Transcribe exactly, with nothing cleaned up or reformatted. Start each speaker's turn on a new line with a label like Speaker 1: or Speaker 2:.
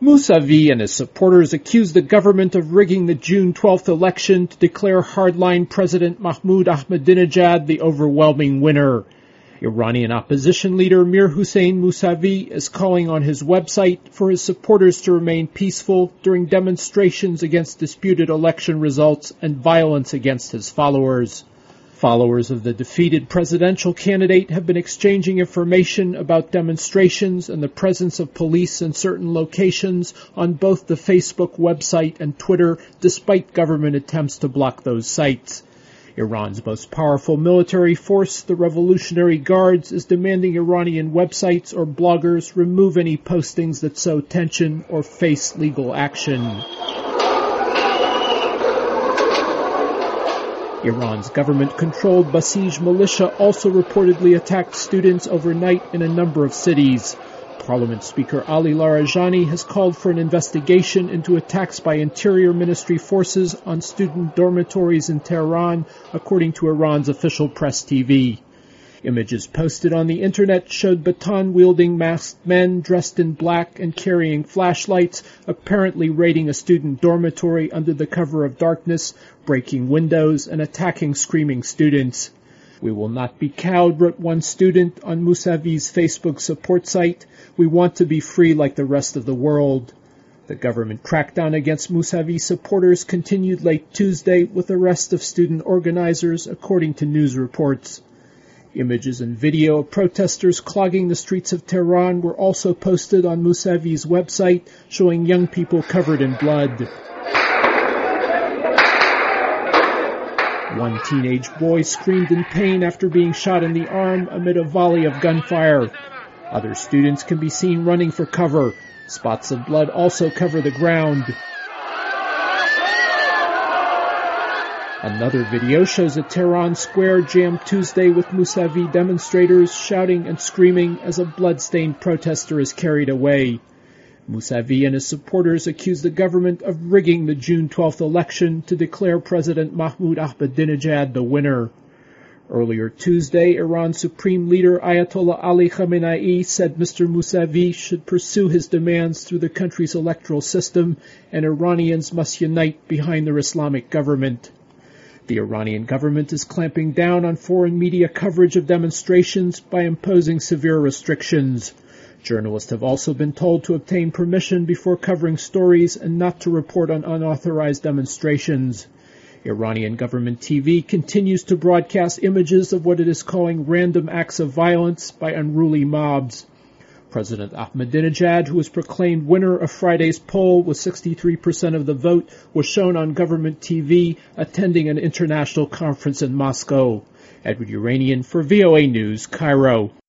Speaker 1: Mousavi and his supporters accused the government of rigging the June twelfth election to declare hardline President Mahmoud Ahmadinejad the overwhelming winner. Iranian opposition leader Mir Hossein Mousavi is calling on his website for his supporters to remain peaceful during demonstrations against disputed election results and violence against his followers. Followers of the defeated presidential candidate have been exchanging information about demonstrations and the presence of police in certain locations on both the Facebook website and Twitter, despite government attempts to block those sites. Iran's most powerful military force, the Revolutionary Guards, is demanding Iranian websites or bloggers remove any postings that sow tension or face legal action. Iran's government-controlled Basij militia also reportedly attacked students overnight in a number of cities. Parliament Speaker Ali Larijani has called for an investigation into attacks by Interior Ministry forces on student dormitories in Tehran, according to Iran's official press T V. Images posted on the internet showed baton-wielding masked men dressed in black and carrying flashlights, apparently raiding a student dormitory under the cover of darkness, breaking windows and attacking screaming students. "We will not be cowed," wrote one student on Mousavi's Facebook support site. "We want to be free like the rest of the world." The government crackdown against Mousavi supporters continued late Tuesday with arrest of student organizers, according to news reports. Images and video of protesters clogging the streets of Tehran were also posted on Mousavi's website, showing young people covered in blood. One teenage boy screamed in pain after being shot in the arm amid a volley of gunfire. Other students can be seen running for cover. Spots of blood also cover the ground. Another video shows a Tehran square jammed Tuesday with Mousavi demonstrators shouting and screaming as a blood-stained protester is carried away. Mousavi and his supporters accuse the government of rigging the June twelfth election to declare President Mahmoud Ahmadinejad the winner. Earlier Tuesday, Iran's Supreme Leader Ayatollah Ali Khamenei said Mister Mousavi should pursue his demands through the country's electoral system and Iranians must unite behind their Islamic government. The Iranian government is clamping down on foreign media coverage of demonstrations by imposing severe restrictions. Journalists have also been told to obtain permission before covering stories and not to report on unauthorized demonstrations. Iranian government T V continues to broadcast images of what it is calling random acts of violence by unruly mobs. President Ahmadinejad, who was proclaimed winner of Friday's poll with sixty-three percent of the vote, was shown on government T V attending an international conference in Moscow. Edward Uranian for V O A News, Cairo.